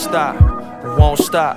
stop, won't stop.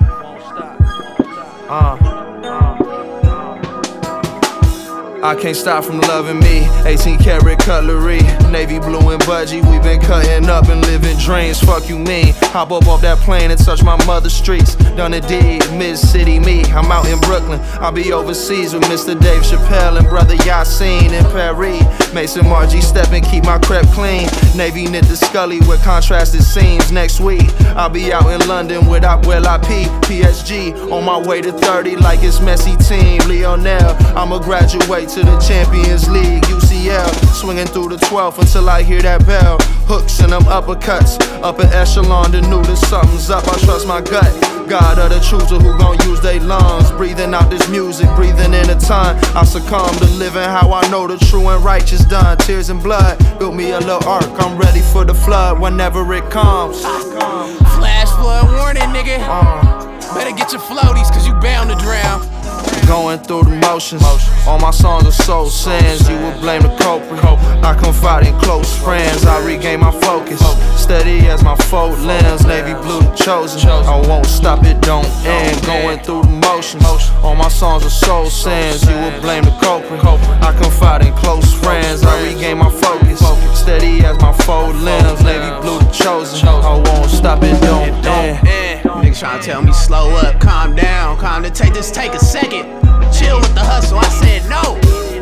I can't stop from loving me. 18 karat cutlery, navy blue and budgie. We been cutting up and living dreams. Fuck you mean? Hop up off that plane and touch my mother's streets. Done a deed, mid-city me. I'm out in Brooklyn. I'll be overseas with Mr. Dave Chappelle and brother Yassine in Paris. Mason Margie step and keep my crep clean. Navy knit the Scully with contrasted seams. Next week I'll be out in London with Abuela P. PSG on my way to 30 like it's Messi team. Lionel, I'ma graduate to the Champions League, UCL. Swinging through the 12th until I hear that bell. Hooks and them uppercuts, upper echelon, the knew that something's up. I trust my gut. God of the chooser who gon' use they lungs. Breathing out this music, breathing in a ton. I succumb to living how I know the true and righteous done. Tears and blood, built me a little ark. I'm ready for the flood whenever it comes. Flash flood warning, nigga. Better get your floaties, cause you bound to drown. Going through the motions, all my songs are soul sins. You would blame the culprit. I confide in close friends. I regain my focus, steady as my fold lens. Navy blue the chosen. I won't stop, it don't end. Going through the motions, all my songs are soul sins. You would blame the culprit. I confide in close friends. I regain my focus, steady as my fold lens. Navy blue the chosen. I won't stop, it don't end. Niggas tryna tell me slow up, calm down, take a second. Chill with the hustle, I said no.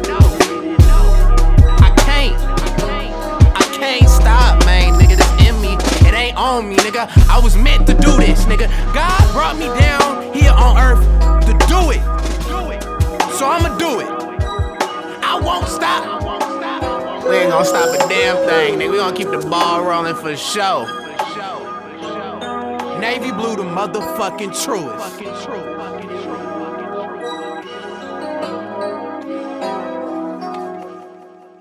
I can't stop, man, nigga, this in me, it ain't on me, nigga. I was meant to do this, nigga. God brought me down here on earth to do it. So I'ma do it. I won't stop. We ain't gonna stop a damn thing, nigga. We gonna keep the ball rolling for sure. Navy blue, the motherfucking truest.